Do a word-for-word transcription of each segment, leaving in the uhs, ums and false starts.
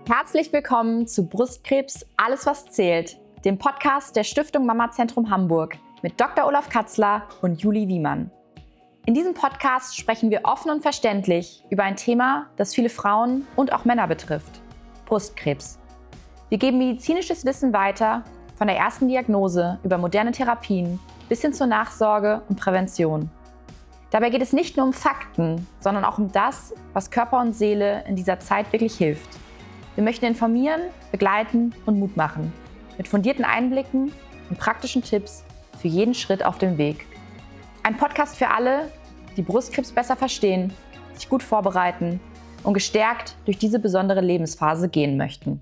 Herzlich willkommen zu Brustkrebs – Alles, was zählt, dem Podcast der Stiftung Mamazentrum Hamburg mit Doktor Olaf Katzler und Julie Wiemann. In diesem Podcast sprechen wir offen und verständlich über ein Thema, das viele Frauen und auch Männer betrifft: Brustkrebs. Wir geben medizinisches Wissen weiter, von der ersten Diagnose über moderne Therapien bis hin zur Nachsorge und Prävention. Dabei geht es nicht nur um Fakten, sondern auch um das, was Körper und Seele in dieser Zeit wirklich hilft. Wir möchten informieren, begleiten und Mut machen. Mit fundierten Einblicken und praktischen Tipps für jeden Schritt auf dem Weg. Ein Podcast für alle, die Brustkrebs besser verstehen, sich gut vorbereiten und gestärkt durch diese besondere Lebensphase gehen möchten.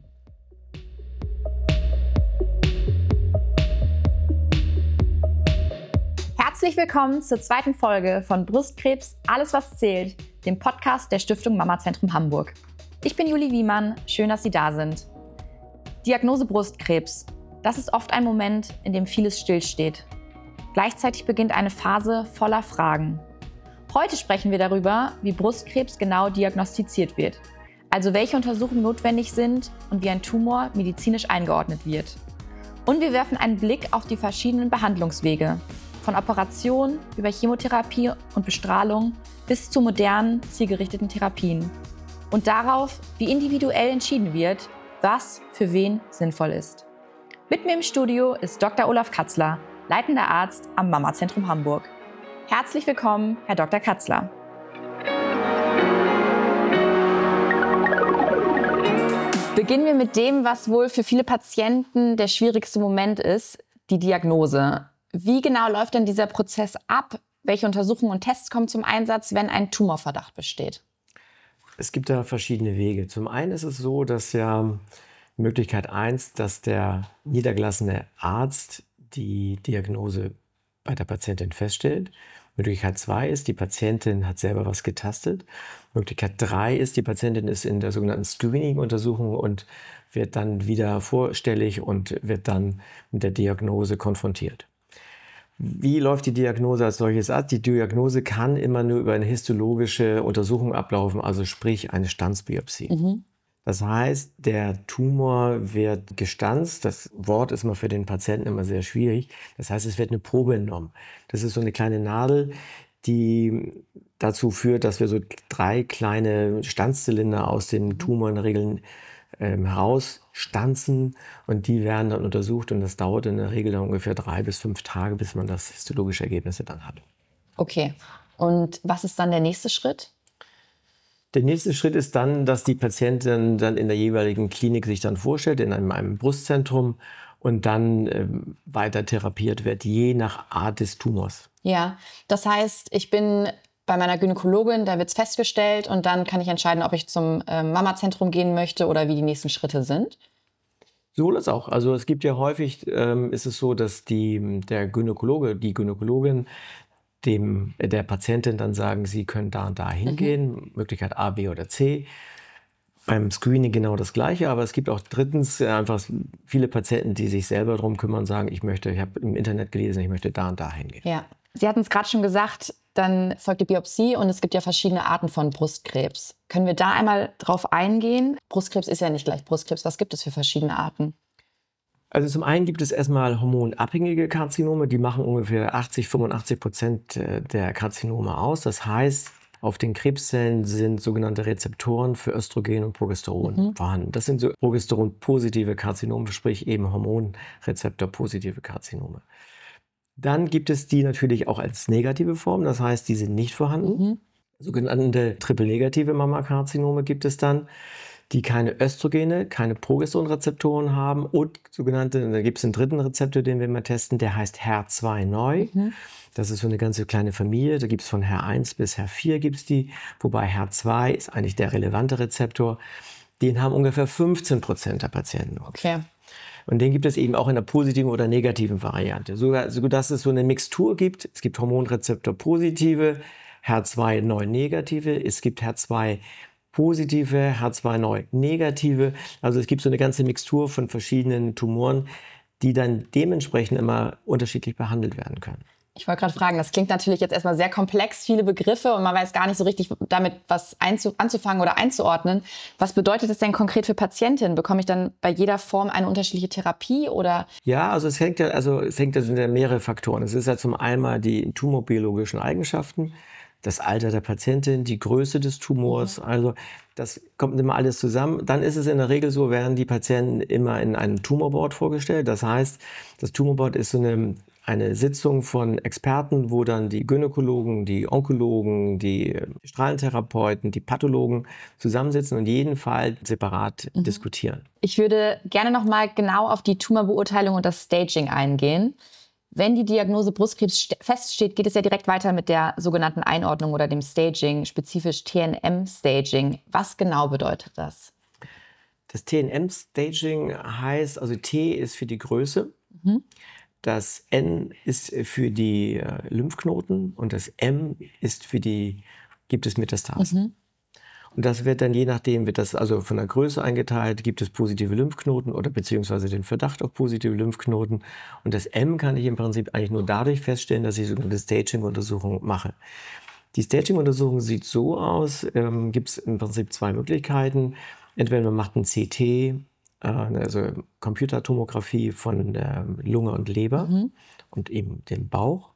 Herzlich willkommen zur zweiten Folge von Brustkrebs – Alles, was zählt, dem Podcast der Stiftung Mamazentrum Hamburg. Ich bin Julie Wiemann, schön, dass Sie da sind. Diagnose Brustkrebs. Das ist oft ein Moment, in dem vieles stillsteht. Gleichzeitig beginnt eine Phase voller Fragen. Heute sprechen wir darüber, wie Brustkrebs genau diagnostiziert wird, also welche Untersuchungen notwendig sind und wie ein Tumor medizinisch eingeordnet wird. Und wir werfen einen Blick auf die verschiedenen Behandlungswege, von Operation über Chemotherapie und Bestrahlung bis zu modernen, zielgerichteten Therapien. Und darauf, wie individuell entschieden wird, was für wen sinnvoll ist. Mit mir im Studio ist Doktor Olaf Katzler, leitender Arzt am Mamazentrum Hamburg. Herzlich willkommen, Herr Doktor Katzler. Beginnen wir mit dem, was wohl für viele Patienten der schwierigste Moment ist, die Diagnose. Wie genau läuft denn dieser Prozess ab? Welche Untersuchungen und Tests kommen zum Einsatz, wenn ein Tumorverdacht besteht? Es gibt da verschiedene Wege. Zum einen ist es so, dass ja Möglichkeit eins, dass der niedergelassene Arzt die Diagnose bei der Patientin feststellt. Möglichkeit zwei ist, die Patientin hat selber was getastet. Möglichkeit drei ist, die Patientin ist in der sogenannten Screening-Untersuchung und wird dann wieder vorstellig und wird dann mit der Diagnose konfrontiert. Wie läuft die Diagnose als solches ab? Die Diagnose kann immer nur über eine histologische Untersuchung ablaufen, also sprich eine Stanzbiopsie. Mhm. Das heißt, der Tumor wird gestanzt. Das Wort ist mal für den Patienten immer sehr schwierig. Das heißt, es wird eine Probe entnommen. Das ist so eine kleine Nadel, die dazu führt, dass wir so drei kleine Stanzzylinder aus dem Tumor in der Regel ähm, herausstanzen und die werden dann untersucht und das dauert in der Regel dann ungefähr drei bis fünf Tage, bis man das histologische Ergebnis dann hat. Okay. Und was ist dann der nächste Schritt? Der nächste Schritt ist dann, dass die Patientin dann in der jeweiligen Klinik sich dann vorstellt, in einem, einem Brustzentrum und dann ähm, weiter therapiert wird, je nach Art des Tumors. Ja, das heißt, ich bin bei meiner Gynäkologin, da wird es festgestellt und dann kann ich entscheiden, ob ich zum äh, Mamazentrum gehen möchte oder wie die nächsten Schritte sind. Sowohl als auch. Also es gibt ja häufig, ähm, ist es so, dass die, der Gynäkologe, die Gynäkologin dem, der Patientin dann sagen, sie können da und da hingehen, mhm. Möglichkeit A, B oder C. Beim Screening genau das Gleiche, aber es gibt auch drittens einfach viele Patienten, die sich selber darum kümmern und sagen, ich möchte, ich habe im Internet gelesen, ich möchte da und da hingehen. Ja, Sie hatten es gerade schon gesagt, dann folgt die Biopsie und es gibt ja verschiedene Arten von Brustkrebs. Können wir da einmal drauf eingehen? Brustkrebs ist ja nicht gleich Brustkrebs. Was gibt es für verschiedene Arten? Also zum einen gibt es erstmal hormonabhängige Karzinome, die machen ungefähr achtzig, fünfundachtzig Prozent der Karzinome aus. Das heißt, auf den Krebszellen sind sogenannte Rezeptoren für Östrogen und Progesteron mhm. vorhanden. Das sind so Progesteron-positive Karzinome, sprich eben Hormonrezeptor-positive Karzinome. Dann gibt es die natürlich auch als negative Form, das heißt, die sind nicht vorhanden. Mhm. Sogenannte triple-negative Mammakarzinome gibt es dann, die keine Östrogene, keine Progesteronrezeptoren haben und sogenannte, da gibt es einen dritten Rezeptor, den wir mal testen, der heißt H E R zwei neu. Mhm. Das ist so eine ganze kleine Familie, da gibt es von H E R eins bis H E R vier gibt es die, wobei H E R zwei ist eigentlich der relevante Rezeptor. Den haben ungefähr fünfzehn Prozent der Patienten. Okay. Und den gibt es eben auch in der positiven oder negativen Variante, sogar, sodass es so eine Mixtur gibt. Es gibt Hormonrezeptor-positive, H E R zwei neu negative, es gibt H E R zwei positive, H E R zwei neu negative. Also es gibt so eine ganze Mixtur von verschiedenen Tumoren, die dann dementsprechend immer unterschiedlich behandelt werden können. Ich wollte gerade fragen, das klingt natürlich jetzt erstmal sehr komplex, viele Begriffe und man weiß gar nicht so richtig damit was einzu- anzufangen oder einzuordnen. Was bedeutet das denn konkret für Patientinnen? Bekomme ich dann bei jeder Form eine unterschiedliche Therapie oder? Ja, also es hängt ja, also es hängt, das sind ja mehrere Faktoren. Es ist ja zum einen die tumorbiologischen Eigenschaften, das Alter der Patientin, die Größe des Tumors, mhm. also das kommt immer alles zusammen. Dann ist es in der Regel so, werden die Patienten immer in einem Tumorboard vorgestellt. Das heißt, das Tumorboard ist so eine eine Sitzung von Experten, wo dann die Gynäkologen, die Onkologen, die Strahlentherapeuten, die Pathologen zusammensitzen und jeden Fall separat mhm. diskutieren. Ich würde gerne noch mal genau auf die Tumorbeurteilung und das Staging eingehen. Wenn die Diagnose Brustkrebs feststeht, geht es ja direkt weiter mit der sogenannten Einordnung oder dem Staging, spezifisch T N M-Staging. Was genau bedeutet das? Das T N M-Staging heißt, also T ist für die Größe, mhm. das N ist für die äh, Lymphknoten und das M ist für die, gibt es Metastasen. Mhm. Und das wird dann, je nachdem, wird das also von der Größe eingeteilt, gibt es positive Lymphknoten oder beziehungsweise den Verdacht auf positive Lymphknoten. Und das M kann ich im Prinzip eigentlich nur dadurch feststellen, dass ich sogenannte Staging-Untersuchung mache. Die Staging-Untersuchung sieht so aus, ähm, gibt es im Prinzip zwei Möglichkeiten. Entweder man macht ein C T, also Computertomographie von der Lunge und Leber mhm. und eben dem Bauch.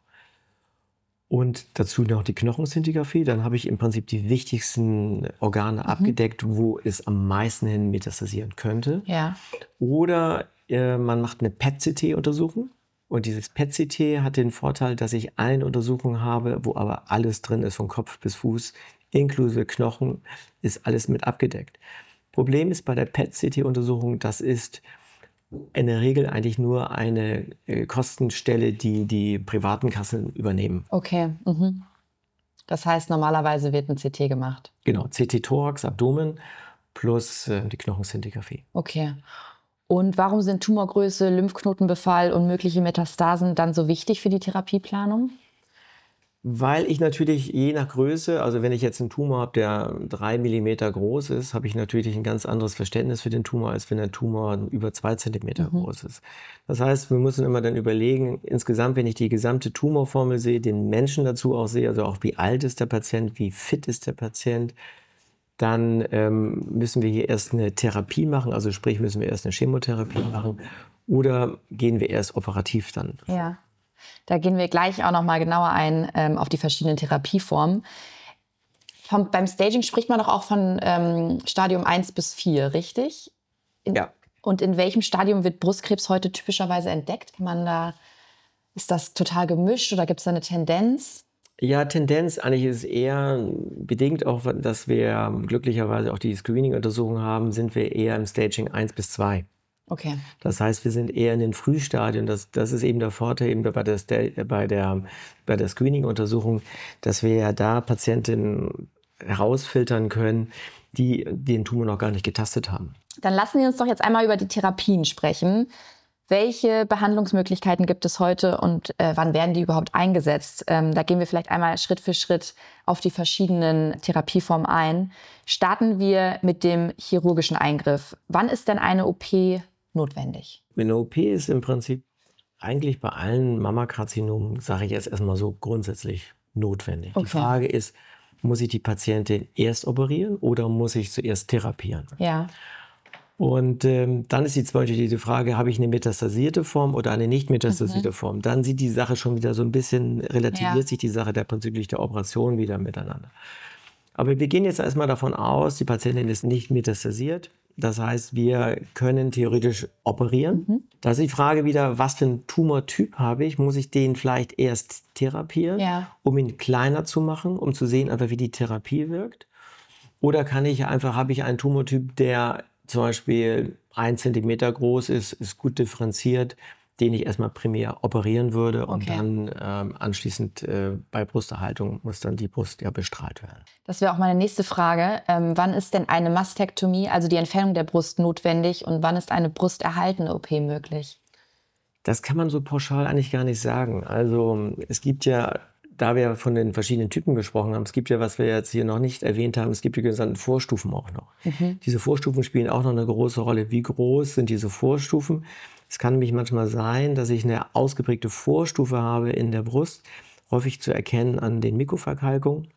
Und dazu noch die Knochenszintigraphie. Dann habe ich im Prinzip die wichtigsten Organe mhm. abgedeckt, wo es am meisten hin metastasieren könnte. Ja. Oder äh, man macht eine P E T C T-Untersuchung. Und dieses P E T C T hat den Vorteil, dass ich eine Untersuchung habe, wo aber alles drin ist, von Kopf bis Fuß, inklusive Knochen, ist alles mit abgedeckt. Problem ist bei der P E T C T-Untersuchung, das ist in der Regel eigentlich nur eine äh, Kostenstelle, die die privaten Kassen übernehmen. Okay. Mhm. Das heißt, normalerweise wird ein C T gemacht? Genau, C T Thorax, Abdomen plus äh, die Knochenszintigraphie. Okay. Und warum sind Tumorgröße, Lymphknotenbefall und mögliche Metastasen dann so wichtig für die Therapieplanung? Weil ich natürlich je nach Größe, also wenn ich jetzt einen Tumor habe, der drei Millimeter groß ist, habe ich natürlich ein ganz anderes Verständnis für den Tumor, als wenn der Tumor über zwei Zentimeter mhm. groß ist. Das heißt, wir müssen immer dann überlegen, insgesamt, wenn ich die gesamte Tumorformel sehe, den Menschen dazu auch sehe, also auch wie alt ist der Patient, wie fit ist der Patient, dann ähm, müssen wir hier erst eine Therapie machen, also sprich müssen wir erst eine Chemotherapie machen oder gehen wir erst operativ dann vor. Ja. Da gehen wir gleich auch noch mal genauer ein ähm, auf die verschiedenen Therapieformen. Vom, beim Staging spricht man doch auch von ähm, Stadium eins bis vier, richtig? In, ja. Und in welchem Stadium wird Brustkrebs heute typischerweise entdeckt? Kann man da, ist das total gemischt oder gibt es da eine Tendenz? Ja, Tendenz eigentlich ist eher bedingt auch, dass wir glücklicherweise auch die Screening-Untersuchungen haben, sind wir eher im Staging eins bis zwei. Okay. Das heißt, wir sind eher in den Frühstadien. Das, das ist eben der Vorteil eben bei der, bei der, bei der Screening-Untersuchung, dass wir ja da Patientinnen herausfiltern können, die den Tumor noch gar nicht getastet haben. Dann lassen Sie uns doch jetzt einmal über die Therapien sprechen. Welche Behandlungsmöglichkeiten gibt es heute und äh, wann werden die überhaupt eingesetzt? Ähm, da gehen wir vielleicht einmal Schritt für Schritt auf die verschiedenen Therapieformen ein. Starten wir mit dem chirurgischen Eingriff. Wann ist denn eine O P notwendig? Eine O P ist im Prinzip eigentlich bei allen Mammakarzinomen, sage ich jetzt erstmal so, grundsätzlich notwendig. Okay. Die Frage ist, muss ich die Patientin erst operieren oder muss ich zuerst therapieren? Ja. Und ähm, dann ist die zweite diese Frage, habe ich eine metastasierte Form oder eine nicht metastasierte mhm. Form? Dann sieht die Sache schon wieder so ein bisschen, relativiert ja. sich die Sache der bezüglich der Operation wieder miteinander. Aber wir gehen jetzt erstmal davon aus, die Patientin ist nicht metastasiert. Das heißt, wir können theoretisch operieren. Mhm. Da ist die Frage wieder, was für einen Tumortyp habe ich? Muss ich den vielleicht erst therapieren, ja. um ihn kleiner zu machen, um zu sehen, einfach wie die Therapie wirkt? Oder kann ich einfach, habe ich einen Tumortyp, der zum Beispiel ein Zentimeter groß ist, ist gut differenziert, den ich erstmal primär operieren würde und okay. dann ähm, anschließend äh, bei Brusterhaltung muss dann die Brust ja bestrahlt werden. Das wäre auch meine nächste Frage. Ähm, wann ist denn eine Mastektomie, also die Entfernung der Brust, notwendig und wann ist eine brusterhaltende O P möglich? Das kann man so pauschal eigentlich gar nicht sagen. Also es gibt ja, da wir von den verschiedenen Typen gesprochen haben, es gibt ja, was wir jetzt hier noch nicht erwähnt haben, es gibt die gesamten Vorstufen auch noch. Mhm. Diese Vorstufen spielen auch noch eine große Rolle. Wie groß sind diese Vorstufen? Es kann nämlich manchmal sein, dass ich eine ausgeprägte Vorstufe habe in der Brust, häufig zu erkennen an den Mikroverkalkungen,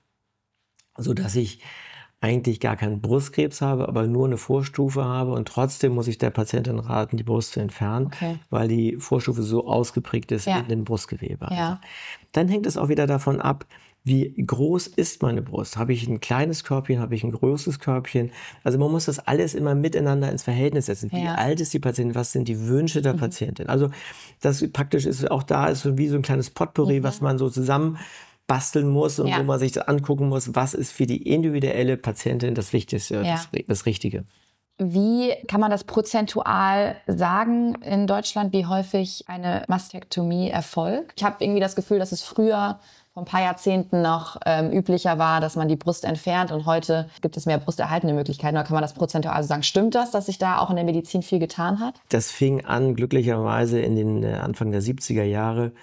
sodass ich eigentlich gar keinen Brustkrebs habe, aber nur eine Vorstufe habe und trotzdem muss ich der Patientin raten, die Brust zu entfernen, Okay. weil die Vorstufe so ausgeprägt ist Ja. in den Brustgewebe. Ja. Dann hängt es auch wieder davon ab, wie groß ist meine Brust? Habe ich ein kleines Körbchen, habe ich ein großes Körbchen? Also man muss das alles immer miteinander ins Verhältnis setzen. Wie Ja. alt ist die Patientin? Was sind die Wünsche der Patientin? Also das praktisch ist auch da ist so wie so ein kleines Potpourri, Mhm. was man so zusammen basteln muss und Ja. wo man sich das angucken muss, was ist für die individuelle Patientin das Wichtigste, Ja. das, das Richtige. Wie kann man das prozentual sagen in Deutschland, wie häufig eine Mastektomie erfolgt? Ich habe irgendwie das Gefühl, dass es früher vor ein paar Jahrzehnten noch ähm, üblicher war, dass man die Brust entfernt und heute gibt es mehr brusterhaltende Möglichkeiten. Oder kann man das prozentual sagen? Stimmt das, dass sich da auch in der Medizin viel getan hat? Das fing an glücklicherweise in den äh, Anfang der siebziger Jahre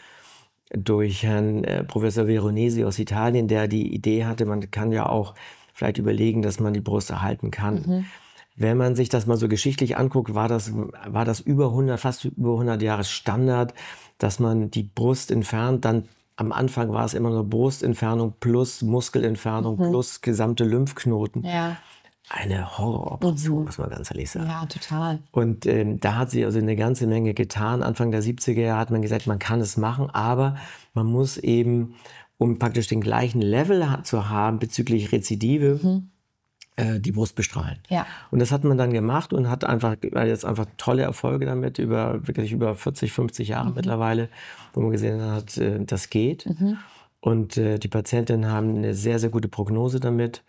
durch Herrn äh, Professor Veronesi aus Italien, der die Idee hatte, man kann ja auch vielleicht überlegen, dass man die Brust erhalten kann. Mhm. Wenn man sich das mal so geschichtlich anguckt, war das, war das über hundert, fast über hundert Jahre Standard, dass man die Brust entfernt. Dann am Anfang war es immer nur Brustentfernung plus Muskelentfernung Mhm. plus gesamte Lymphknoten. Ja. Eine Horroroperation, Mhm. muss man ganz ehrlich sagen. Ja, total. Und ähm, da hat sie also eine ganze Menge getan. Anfang der siebziger Jahre hat man gesagt, man kann es machen, aber man muss eben, um praktisch den gleichen Level ha- zu haben bezüglich Rezidive, Mhm. äh, die Brust bestrahlen. Ja. Und das hat man dann gemacht und hat einfach war jetzt einfach tolle Erfolge damit, über wirklich über vierzig, fünfzig Jahre Mhm. mittlerweile, wo man gesehen hat, äh, das geht. Mhm. Und äh, die Patientinnen haben eine sehr, sehr gute Prognose damit.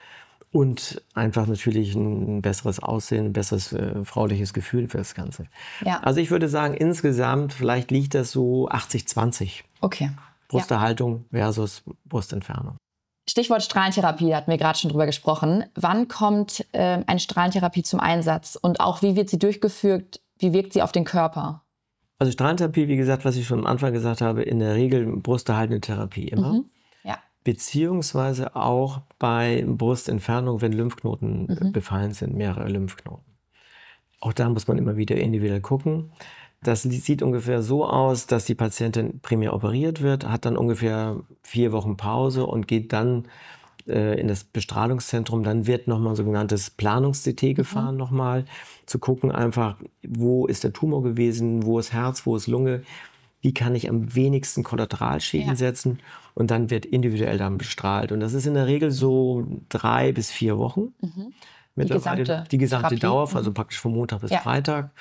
Und einfach natürlich ein besseres Aussehen, ein besseres äh, frauliches Gefühl für das Ganze. Ja. Also ich würde sagen, insgesamt vielleicht liegt das so achtzig zwanzig. Okay. Ja. Brusterhaltung versus Brustentfernung. Stichwort Strahlentherapie, da hatten wir gerade schon drüber gesprochen. Wann kommt äh, eine Strahlentherapie zum Einsatz und auch wie wird sie durchgeführt, wie wirkt sie auf den Körper? Also Strahlentherapie, wie gesagt, was ich schon am Anfang gesagt habe, in der Regel brusterhaltende Therapie immer. Mhm. Ja. Beziehungsweise auch bei Brustentfernung, wenn Lymphknoten Mhm. befallen sind, mehrere Lymphknoten. Auch da muss man immer wieder individuell gucken. Das sieht ungefähr so aus, dass die Patientin primär operiert wird, hat dann ungefähr vier Wochen Pause und geht dann äh, in das Bestrahlungszentrum. Dann wird nochmal ein sogenanntes Planungs-C T gefahren, Mhm. nochmal zu gucken einfach, wo ist der Tumor gewesen, wo ist Herz, wo ist Lunge, wie kann ich am wenigsten Kollateralschäden Ja. setzen und dann wird individuell dann bestrahlt. Und das ist in der Regel so drei bis vier Wochen. Mhm. Mittlerweile gesamte die gesamte Therapie? Dauer, Mhm. also praktisch von Montag bis Ja. Freitag.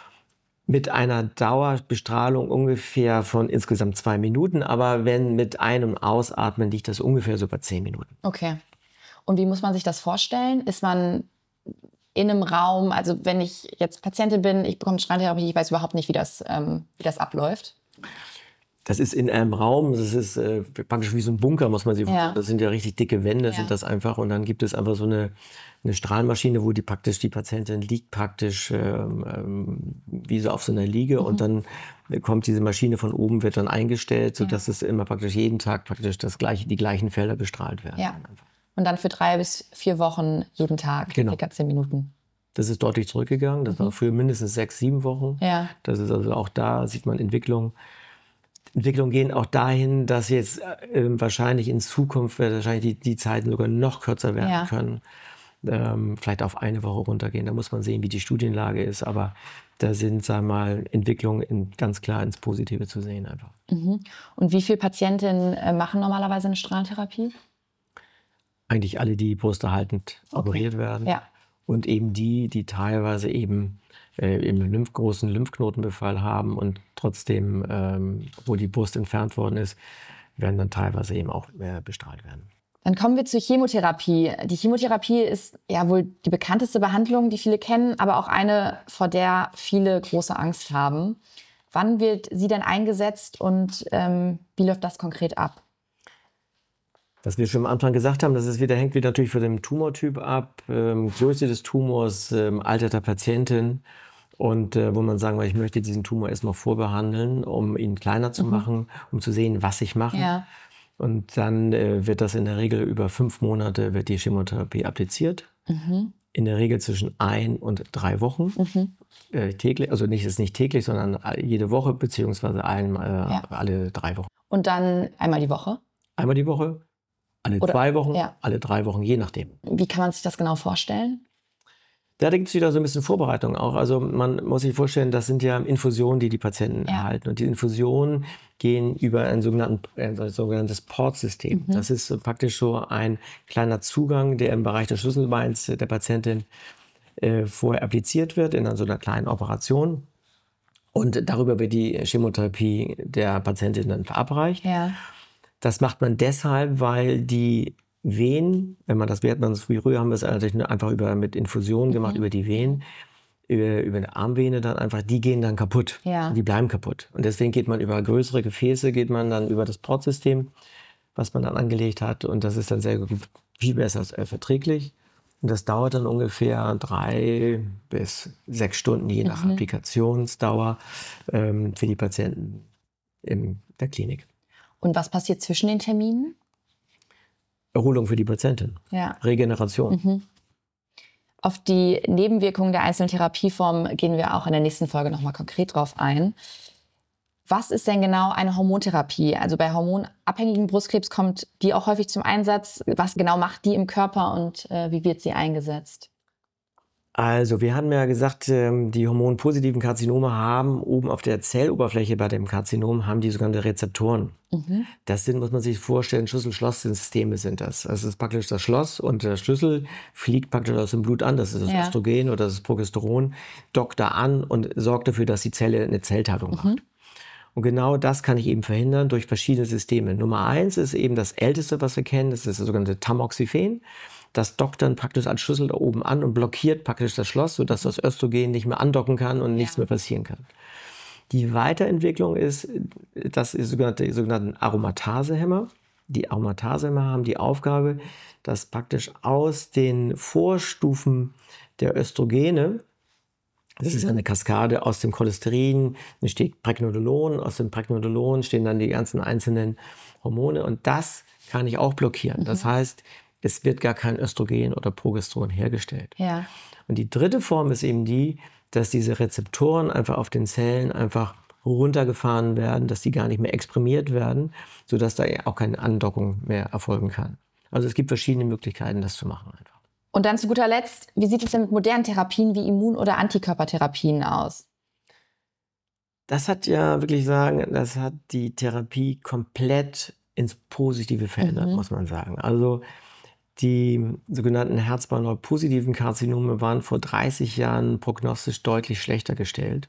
Mit einer Dauerbestrahlung ungefähr von insgesamt zwei Minuten. Aber wenn mit einem Ausatmen liegt das ungefähr so bei zehn Minuten. Okay. Und wie muss man sich das vorstellen? Ist man in einem Raum, also wenn ich jetzt Patientin bin, ich bekomme Strahlentherapie, ich weiß überhaupt nicht, wie das, ähm, wie das abläuft. Das ist in einem Raum, das ist äh, praktisch wie so ein Bunker, muss man sich vorstellen. Ja. Das sind ja richtig dicke Wände, Ja. sind das einfach. Und dann gibt es einfach so eine, eine Strahlmaschine, wo die praktisch, die Patientin liegt praktisch ähm, ähm, wie so auf so einer Liege. Mhm. Und dann kommt diese Maschine von oben, wird dann eingestellt, sodass Ja. es immer praktisch jeden Tag praktisch das gleiche, die gleichen Felder bestrahlt werden. Ja. Und dann für drei bis vier Wochen jeden Tag, Genau. circa zehn Minuten. Das ist deutlich zurückgegangen. Das war früher mindestens sechs, sieben Wochen. Ja. Das ist also auch da, sieht man Entwicklung. Entwicklungen gehen auch dahin, dass jetzt äh, wahrscheinlich in Zukunft wird wahrscheinlich die, die Zeiten sogar noch kürzer werden Ja. können. Ähm, vielleicht auf eine Woche runtergehen. Da muss man sehen, wie die Studienlage ist. Aber da sind, sagen wir mal, Entwicklungen in, ganz klar ins Positive zu sehen einfach. Mhm. Und wie viele Patientinnen äh, machen normalerweise eine Strahlentherapie? Eigentlich alle, die brusterhaltend Okay. operiert werden. Ja. Und eben die, die teilweise eben äh, im Lymph großen Lymphknotenbefall haben und trotzdem, ähm, wo die Brust entfernt worden ist, werden dann teilweise eben auch äh, bestrahlt werden. Dann kommen wir zur Chemotherapie. Die Chemotherapie ist ja wohl die bekannteste Behandlung, die viele kennen, aber auch eine, vor der viele große Angst haben. Wann wird sie denn eingesetzt und ähm, wie läuft das konkret ab? Was wir schon am Anfang gesagt haben, das ist wieder, hängt wieder natürlich von dem Tumortyp ab, ähm, Größe des Tumors, ähm, Alter der Patientin. Und äh, wo man sagen will, ich möchte diesen Tumor erstmal vorbehandeln, um ihn kleiner zu Mhm. machen, um zu sehen, was ich mache. Ja. Und dann äh, wird das in der Regel über fünf Monate wird die Chemotherapie appliziert. Mhm. in der Regel zwischen ein und drei Wochen. Mhm. Äh, täglich, also nicht ist nicht täglich, sondern jede Woche beziehungsweise ein, äh, ja. alle drei Wochen. Und dann einmal die Woche? Einmal die Woche, alle Oder, zwei Wochen, ja. alle drei Wochen, je nachdem. Wie kann man sich das genau vorstellen? Da gibt es wieder so ein bisschen Vorbereitung auch. Also man muss sich vorstellen, das sind ja Infusionen, die die Patienten ja. erhalten. Und die Infusionen gehen über ein, sogenannten, ein sogenanntes Portsystem. Mhm. Das ist praktisch so ein kleiner Zugang, der im Bereich des Schlüsselbeins der Patientin äh, vorher appliziert wird in so einer kleinen Operation. Und darüber wird die Chemotherapie der Patientin dann verabreicht. Ja. Das macht man deshalb, weil die Venen, wenn man das, wie man das wie früher haben wir es natürlich einfach über, mit Infusionen gemacht, mhm. über die Venen, über, über eine Armvene dann einfach, die gehen dann kaputt. Ja. Die bleiben kaputt. Und deswegen geht man über größere Gefäße, geht man dann über das Portsystem, was man dann angelegt hat. Und das ist dann sehr gut, viel besser als verträglich. Und das dauert dann ungefähr drei bis sechs Stunden, je nach mhm. Applikationsdauer, ähm, für die Patienten in der Klinik. Und was passiert zwischen den Terminen? Erholung für die Patientin, ja. Regeneration. Mhm. Auf die Nebenwirkungen der einzelnen Therapieformen gehen wir auch in der nächsten Folge nochmal konkret drauf ein. Was ist denn genau eine Hormontherapie? Also bei hormonabhängigen Brustkrebs kommt die auch häufig zum Einsatz. Was genau macht die im Körper und äh, wie wird sie eingesetzt? Also wir haben ja gesagt, die hormonpositiven Karzinome haben oben auf der Zelloberfläche bei dem Karzinom haben die sogenannte Rezeptoren. Mhm. Das sind, muss man sich vorstellen, Schlüssel-Schloss-Systeme sind das. Also es ist praktisch das Schloss und der Schlüssel fliegt praktisch aus dem Blut an. Das ist das ja. Östrogen oder das Progesteron, dockt da an und sorgt dafür, dass die Zelle eine Zellteilung mhm. macht. Und genau das kann ich eben verhindern durch verschiedene Systeme. Nummer eins ist eben das älteste, was wir kennen, das ist das sogenannte Tamoxifen. Das dockt dann praktisch als Schlüssel da oben an und blockiert praktisch das Schloss, sodass das Östrogen nicht mehr andocken kann und ja. nichts mehr passieren kann. Die Weiterentwicklung ist, das ist sogenannte, die sogenannten Aromatasehämmer. Die Aromatasehämmer haben die Aufgabe, dass praktisch aus den Vorstufen der Östrogene, das ist eine Kaskade aus dem Cholesterin, entsteht Pregnenolon, aus dem Pregnenolon stehen dann die ganzen einzelnen Hormone und das kann ich auch blockieren. Das mhm. heißt, es wird gar kein Östrogen oder Progesteron hergestellt. Ja. Und die dritte Form ist eben die, dass diese Rezeptoren einfach auf den Zellen einfach runtergefahren werden, dass die gar nicht mehr exprimiert werden, sodass da auch keine Andockung mehr erfolgen kann. Also es gibt verschiedene Möglichkeiten, das zu machen einfach. Und dann zu guter Letzt, wie sieht es denn mit modernen Therapien wie Immun- oder Antikörpertherapien aus? Das hat ja wirklich sagen, das hat die Therapie komplett ins Positive verändert, mhm. muss man sagen. Also die sogenannten Herzbahn-positiven Karzinome waren vor dreißig Jahren prognostisch deutlich schlechter gestellt.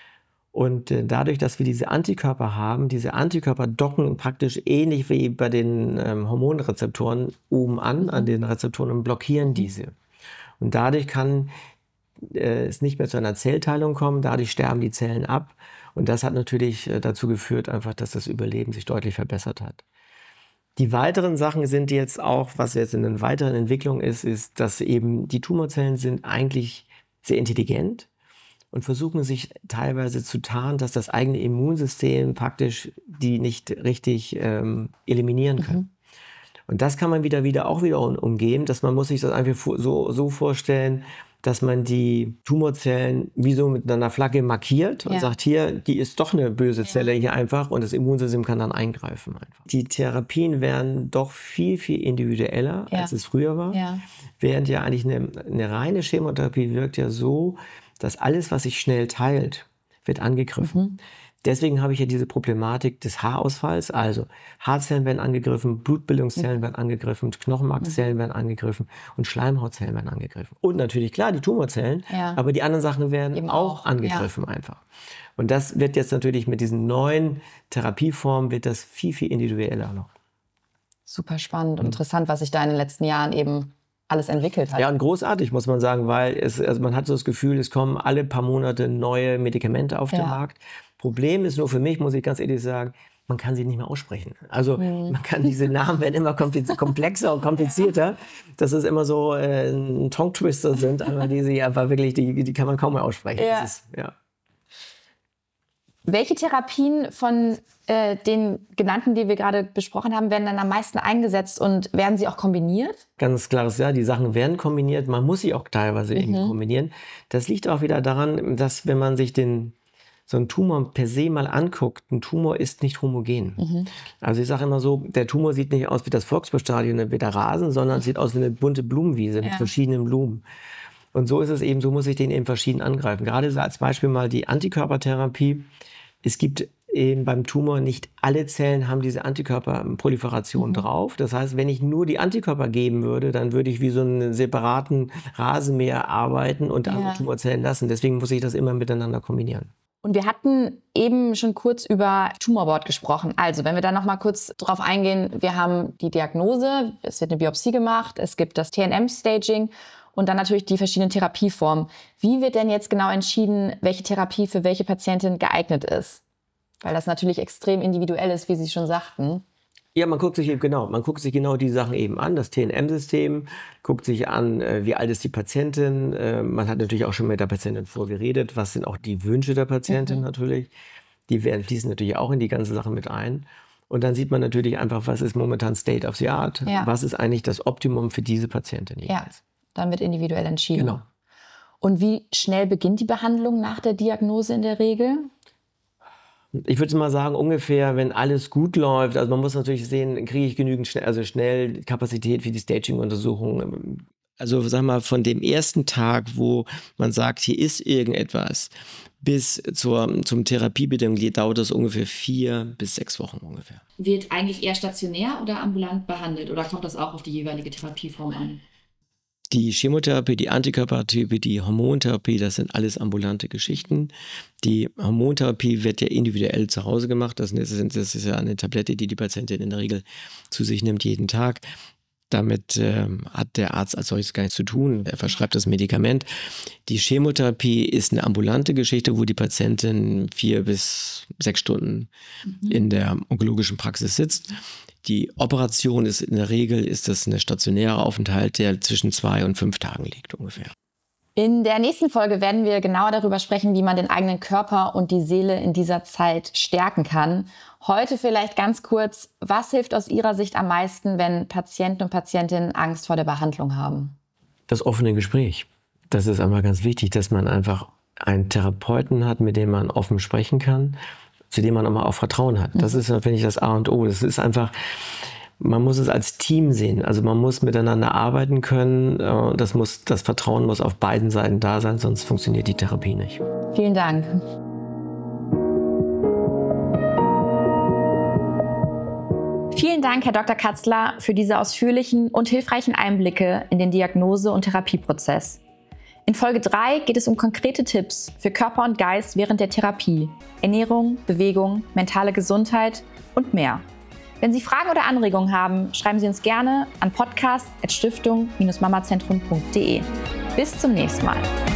Und äh, dadurch, dass wir diese Antikörper haben, diese Antikörper docken praktisch ähnlich wie bei den ähm, Hormonrezeptoren oben an, mhm. an den Rezeptoren und blockieren diese. Und dadurch kann äh, es nicht mehr zu einer Zellteilung kommen, dadurch sterben die Zellen ab. Und das hat natürlich äh, dazu geführt, einfach, dass das Überleben sich deutlich verbessert hat. Die weiteren Sachen sind jetzt auch, was jetzt in einer weiteren Entwicklung ist, ist, dass eben die Tumorzellen sind eigentlich sehr intelligent und versuchen sich teilweise zu tarnen, dass das eigene Immunsystem praktisch die nicht richtig ähm, eliminieren kann. Mhm. Und das kann man wieder, wieder auch wieder umgehen, dass man muss sich das einfach so, so vorstellen, dass man die Tumorzellen wie so mit einer Flagge markiert und ja. sagt, hier, die ist doch eine böse Zelle ja. hier einfach und das Immunsystem kann dann eingreifen einfach. Die Therapien werden doch viel, viel individueller, ja. als es früher war. Ja. Während ja eigentlich eine, eine reine Chemotherapie wirkt ja so, dass alles, was sich schnell teilt, wird angegriffen. Mhm. Deswegen habe ich ja diese Problematik des Haarausfalls. Also Haarzellen werden angegriffen, Blutbildungszellen mhm. werden angegriffen, Knochenmarkzellen mhm. werden angegriffen und Schleimhautzellen werden angegriffen. Und natürlich, klar, die Tumorzellen, ja. aber die anderen Sachen werden Eben auch, auch angegriffen ja. einfach. Und das wird jetzt natürlich mit diesen neuen Therapieformen, wird das viel, viel individueller noch. Super spannend und mhm. interessant, was sich da in den letzten Jahren eben alles entwickelt hat. Ja, und großartig, muss man sagen, weil es, also man hat so das Gefühl, es kommen alle paar Monate neue Medikamente auf ja. den Markt. Problem ist nur für mich, muss ich ganz ehrlich sagen, man kann sie nicht mehr aussprechen. Also mhm. man kann, diese Namen werden immer komplexer und komplizierter, dass es immer so äh, ein Tongue-Twister sind, aber die sie einfach wirklich, die, die kann man kaum mehr aussprechen. Ja. Das ist, ja. Welche Therapien von äh, den genannten, die wir gerade besprochen haben, werden dann am meisten eingesetzt und werden sie auch kombiniert? Ganz klares Ja, die Sachen werden kombiniert. Man muss sie auch teilweise mhm. irgendwie kombinieren. Das liegt auch wieder daran, dass wenn man sich den so einen Tumor per se mal anguckt, ein Tumor ist nicht homogen. Mhm. Also ich sage immer so, der Tumor sieht nicht aus wie das Volksbestadion, wie der Rasen, sondern sieht aus wie eine bunte Blumenwiese mit ja. verschiedenen Blumen. Und so ist es eben, so muss ich den eben verschieden angreifen. Gerade als Beispiel mal die Antikörpertherapie. Es gibt eben beim Tumor nicht alle Zellen haben diese Antikörperproliferation mhm. drauf. Das heißt, wenn ich nur die Antikörper geben würde, dann würde ich wie so einen separaten Rasenmäher arbeiten und ja. andere Tumorzellen lassen. Deswegen muss ich das immer miteinander kombinieren. Und wir hatten eben schon kurz über Tumorboard gesprochen. Also, wenn wir da noch mal kurz drauf eingehen, wir haben die Diagnose, es wird eine Biopsie gemacht, es gibt das T N M-Staging und dann natürlich die verschiedenen Therapieformen. Wie wird denn jetzt genau entschieden, welche Therapie für welche Patientin geeignet ist? Weil das natürlich extrem individuell ist, wie Sie schon sagten. Ja, man guckt sich eben genau, man guckt sich genau die Sachen eben an, das T N M-System, guckt sich an, wie alt ist die Patientin. Man hat natürlich auch schon mit der Patientin vorgeredet, was sind auch die Wünsche der Patientin mhm. natürlich. Die werden, fließen natürlich auch in die ganze Sache mit ein. Und dann sieht man natürlich einfach, was ist momentan State of the Art, ja. was ist eigentlich das Optimum für diese Patientin jeweils. Ja, dann wird individuell entschieden. Genau. Und wie schnell beginnt die Behandlung nach der Diagnose in der Regel? Ich würde mal sagen, ungefähr, wenn alles gut läuft, also man muss natürlich sehen, kriege ich genügend schnell, also schnell Kapazität für die Staging-Untersuchung. Also sag mal, von dem ersten Tag, wo man sagt, hier ist irgendetwas, bis zur, zum Therapiebeginn dauert das ungefähr vier bis sechs Wochen ungefähr. Wird eigentlich eher stationär oder ambulant behandelt oder kommt das auch auf die jeweilige Therapieform an? Die Chemotherapie, die Antikörpertherapie, die Hormontherapie, das sind alles ambulante Geschichten. Die Hormontherapie wird ja individuell zu Hause gemacht. Das ist, das ist ja eine Tablette, die die Patientin in der Regel zu sich nimmt jeden Tag. Damit äh, hat der Arzt als solches gar nichts zu tun. Er verschreibt das Medikament. Die Chemotherapie ist eine ambulante Geschichte, wo die Patientin vier bis sechs Stunden mhm. in der onkologischen Praxis sitzt. Die Operation ist in der Regel ist das ein stationärer Aufenthalt, der zwischen zwei und fünf Tagen liegt ungefähr. In der nächsten Folge werden wir genauer darüber sprechen, wie man den eigenen Körper und die Seele in dieser Zeit stärken kann. Heute vielleicht ganz kurz, was hilft aus Ihrer Sicht am meisten, wenn Patienten und Patientinnen Angst vor der Behandlung haben? Das offene Gespräch. Das ist einfach ganz wichtig, dass man einfach einen Therapeuten hat, mit dem man offen sprechen kann, zu dem man auch mal auch Vertrauen hat. Das ist, finde ich, das A und O. Das ist einfach, man muss es als Team sehen. Also man muss miteinander arbeiten können. Das muss, das Vertrauen muss auf beiden Seiten da sein, sonst funktioniert die Therapie nicht. Vielen Dank. Vielen Dank, Herr Doktor Katzler, für diese ausführlichen und hilfreichen Einblicke in den Diagnose- und Therapieprozess. In Folge drei geht es um konkrete Tipps für Körper und Geist während der Therapie, Ernährung, Bewegung, mentale Gesundheit und mehr. Wenn Sie Fragen oder Anregungen haben, schreiben Sie uns gerne an podcast at stiftung Bindestrich mamazentrum punkt de. Bis zum nächsten Mal.